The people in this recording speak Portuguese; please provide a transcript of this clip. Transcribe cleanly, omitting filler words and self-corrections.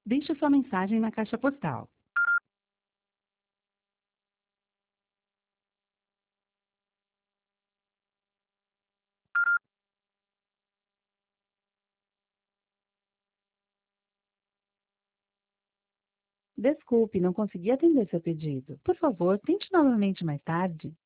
Deixe sua mensagem na caixa postal. Desculpe, não consegui atender seu pedido. Por favor, tente novamente mais tarde.